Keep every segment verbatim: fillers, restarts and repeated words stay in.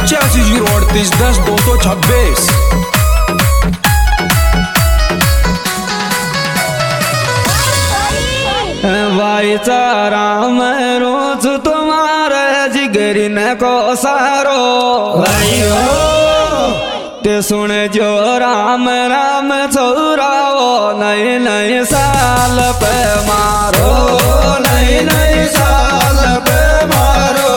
पचासी जीरो अड़तीस दस दो सौ छब्बीस। भाईचारा में रोज तुम्हारे जिगरी न को सारो भाइयो ते सुन जो राम राम छोराओ नए नए साल पे मारो नए नए साल पे मारो।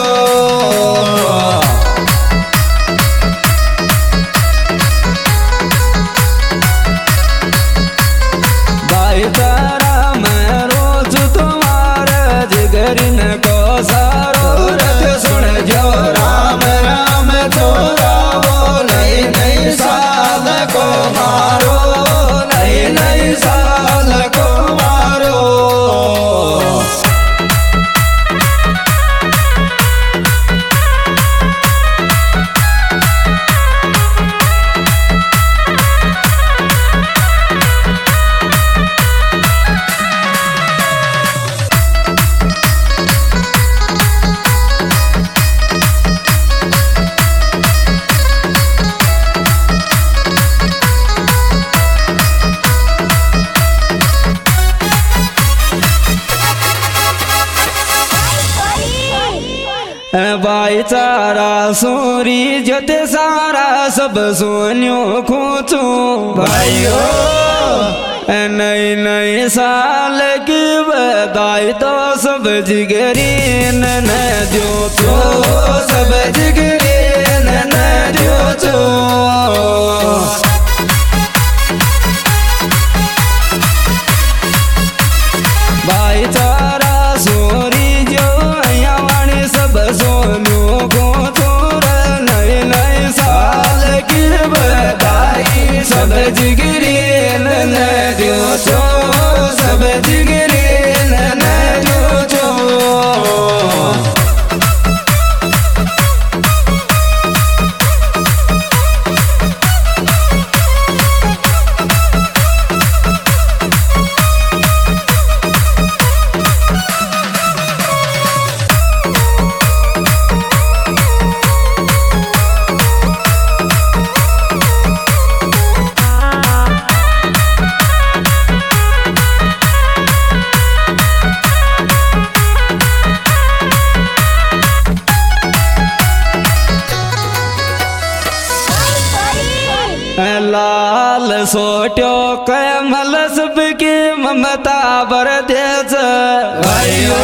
भाईचारा में रोज तुम्हारे जिगरी न को सारो ते सुन जो राम राम छोराओ नए नए साल को मारो नए नए साल को मारो। भाईचारा सोरी जते सारा सब सोनियो खोचू भाइयों नई नई साल की बधाई तो सब जिगरीन न दो तो सब जिगरीन न दो तो। भाईचारा सोरी जो वाणी सब सोनू को छोर नए नए साल की बधाई सब जिगरीन न दो छो सब जिगरीन न दो छो। लाल सोट्यो कमल सब की ममता बर देच भाइयों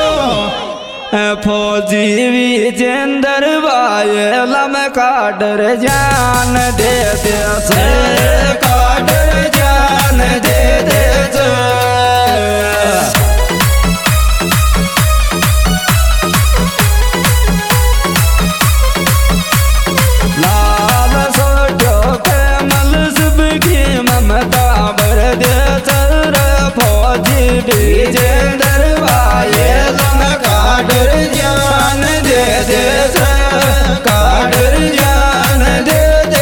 फौजी विजेंद्र भाई लम काडर जान दे दे काडर जान दे दे। लाल सोट्यो कमल सब की ममता बर दे चर फौजी विजेंद्र भाई लम काडर जान दे दे काडर जान दे दे।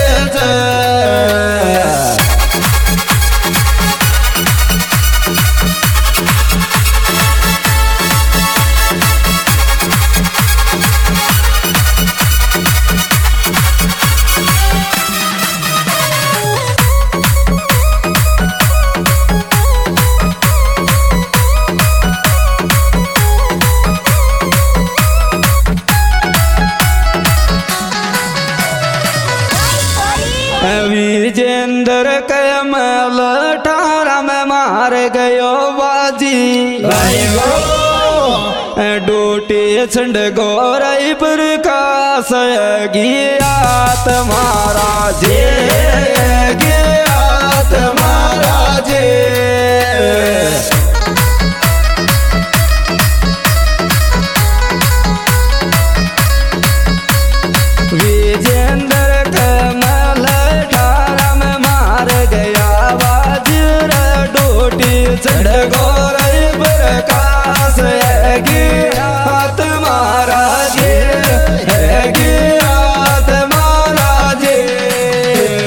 विजेंद्र कमल ठारा में मार गयो बाजी भाइयों डोटे छंड गौरई प्रकाश गियात महाराजे गियात महाराजे। विजेंद्र कमल ठारा में मार गया बाजीर डोटी चढ़ गौरई प्रकाश गियात महाराजे गियात महाराजे।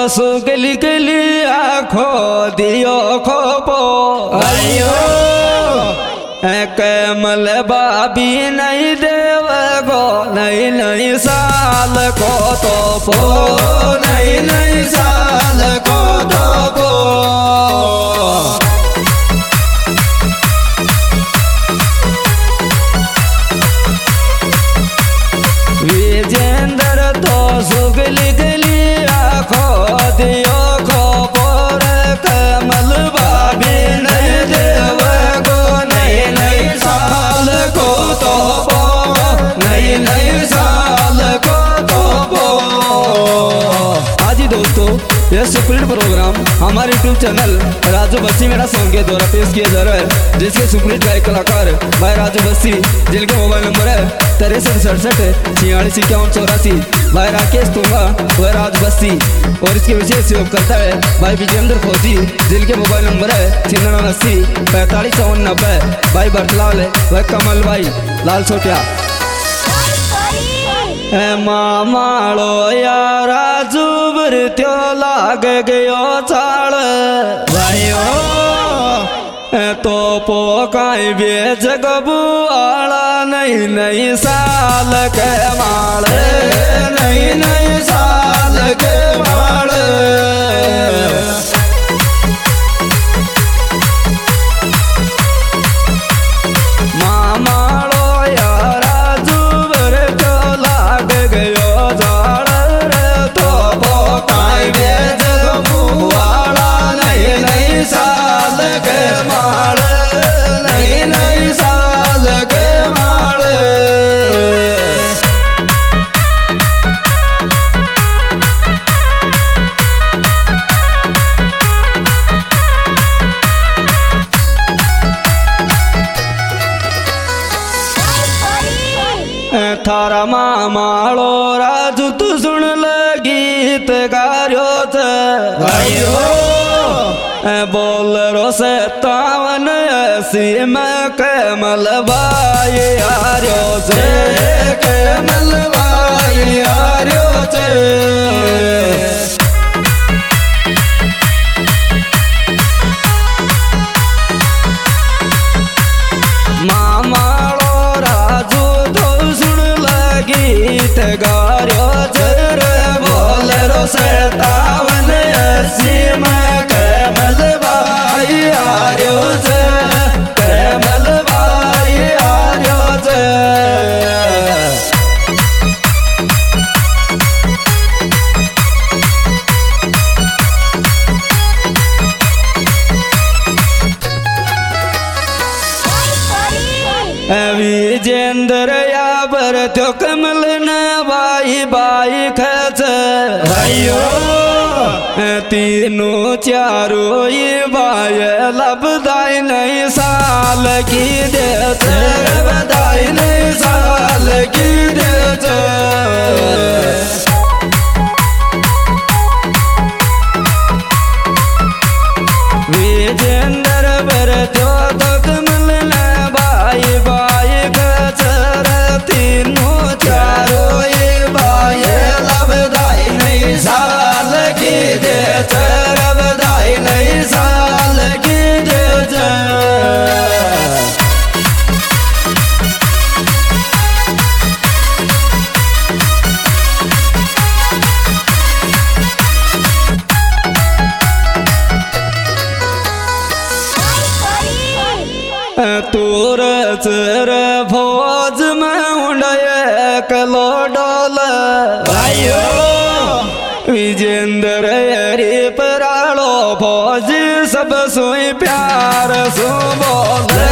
सुगली गली आखो दियो खोपो आयो कमल बाबी नहीं देव गो नहीं नहीं साल को तो पो नहीं नहीं साल को तो पो विजेंद्र तो सुगली गली आखो दियो खोपो कमल बाबी नहीं देव गो नहीं नहीं साल को तो पो नहीं नहीं साल को तो पो। आज ही दोस्तों यह सुपरहिट प्रोग्राम हमारे यूट्यूब चैनल राजू बस्सी मेरा सॉन्ग के द्वारा पेश किया जा रहा है, जिसके सुपरहिट गायक कलाकार भाई राजू बस्सी, जिनके मोबाइल नंबर है तिरसठ सड़सठ छियालीस इक्यावन चौरासी, भाई राकेश तुम्बा वह राज बस्सी, और इसके विशेष सहयोग करता है भाई विजेंद्र फौजी, जिनके मोबाइल नंबर है छियानवे अस्सी पैंतालीस चौवन नब्बे, भाई भरतलाल है वह कमल भाई लाल सोटिया। मामाड़ो यारा जुबर त्यो लाग गयो चाल भाइयो तो पोकाई बेच गबुआला नहीं नहीं साल के माल नहीं नहीं साल के माल। थारा मामाड़ो राजू तू सुन ले गीत गार्यो भाइयो बोल रो से तावन ऐसी मैं कमल बाई आर्यो से कमल बाई आर्यो से। गीत गार्यो जर बोल रो से तावन ऐसी मैं कमल बाई आर्यो से कमल बाई आर्यो से। विजेंद्र याबर त्यो कमल न बाई बाई खच भाइयो तीनों चारों ये बाय लबदाई नहीं साल की दे बदाई नहीं साल की दे। विजेंद्र बर त्यो तो कमल न बाई बाई खचर तीनों चारों ये बाय लबदाई नहीं साल की दे बदाई नहीं साल की दे। तूर चर फौज में उड़े कलो डोल भाइयो विजेंद्र हरी परालो फौज सब सोई प्यार सो बोल